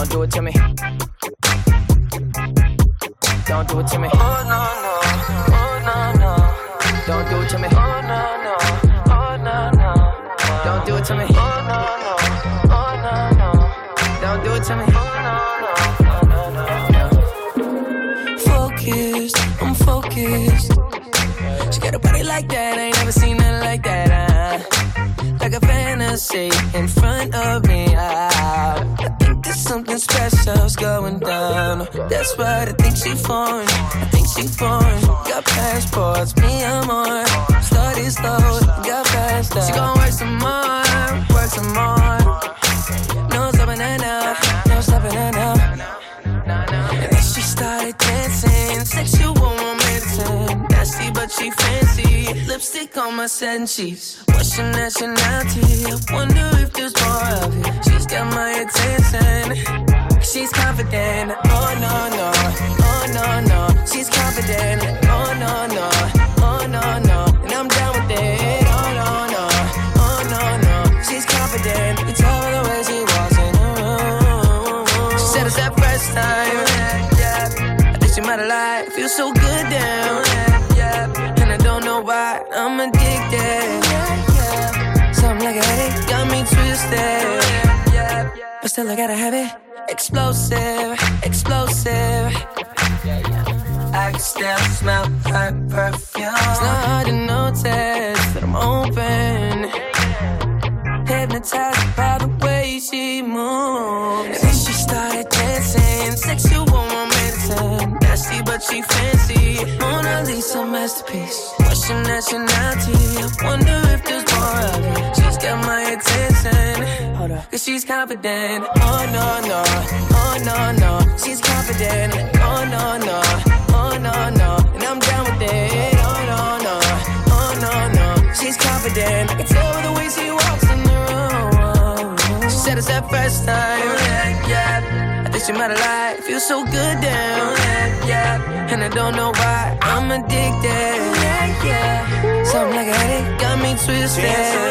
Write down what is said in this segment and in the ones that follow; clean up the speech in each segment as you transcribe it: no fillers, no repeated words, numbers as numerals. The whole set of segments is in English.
Don't do it to me. Don't do it to me. Oh no no, oh no no. Don't do it to me. Oh no no, oh no no. Don't do it to me. Oh no no, oh no no. Don't do it to me. Oh no no, no no. Focused, I'm focused. She got a body like that, I ain't never seen nothing like that. Like a fantasy in front of me. I think there's something special's going down. That's right, I think she foreign. I think she foreign. Got passports, me I'm on. Started slow, got faster. She gon' work some more, work some more. No stopping her now, no stopping her now. And then she started dancing, sexual romancing. Nasty but she fancy, lipstick on my satin sheets. What's your nationality? I wonder if there's more of it. She's got my attention, she's confident. Oh no no, oh no no. She's confident. Oh no no, oh no no. And I'm down with it. Oh no no, oh no no. She's confident. You tell her the way she walks in the room. She said it's that first time. I think she might have lied. Feels so good down. And I don't know why I'm addicted. Something like a headache got me twisted. But still I gotta have it. Explosive, explosive. I can still smell her perfume. It's not hard to notice that I'm open. Hypnotized by the way she moves. And then she started dancing, sexual romancing. Nasty but she fancy, Mona Lisa masterpiece. What's your nationality? I wonder if there's more of it. She's got my attention, hold up, cause she's confident. Oh no no, oh no no. She's confident. Oh no no, oh no no. And I'm down with it. Oh no no, oh no no. She's confident. I can tell by the way she walks in the room. She said it's that first time. I think she might have lied. Feels so good down. And I don't know why I'm addicted. Something like a headache got me twisted.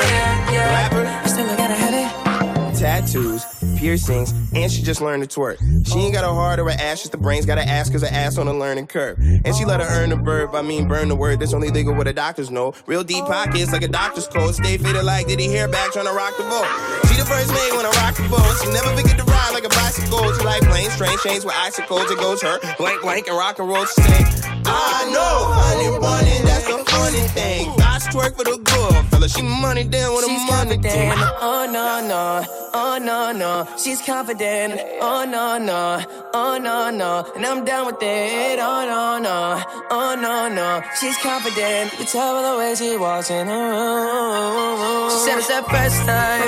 But still I gotta have it. Tattoos, piercings, and she just learned to twerk. She ain't got a heart or an ass, just the brains. Got an ass cause her ass on a learning curve. And she let her earn the verb, I mean burn the word. That's only legal what the doctors know. Real deep pockets like a doctor's code. Stay faded like Diddy hair back trying to rock the boat. She the first maid when I rock the boat. She never forget to ride like a bicycle. She like planes, train chains with icicles. It goes her blank blank and rock and roll. She say, I know, honey bunny, that's the funny thing. God's twerk for the good fella. She money down with a money thing. Oh no no, oh no no. She's confident. Oh no no, oh no no. And I'm down with it. Oh no no, oh no no. She's confident. You tell by the way she walks in the room. She said it's that first time.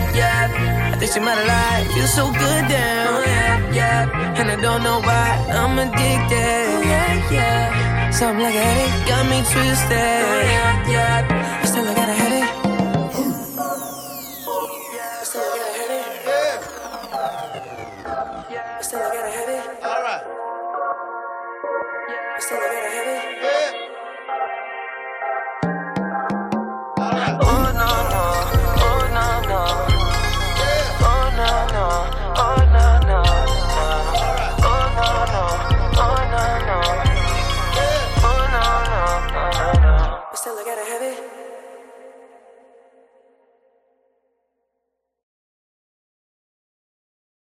I think she might have lied. Feels so good down. And I don't know why I'm addicted. Something like a headache got me twisted. But still I gotta have it. Still I gotta have it. Still I gotta have it. Alright. Still I gotta have it.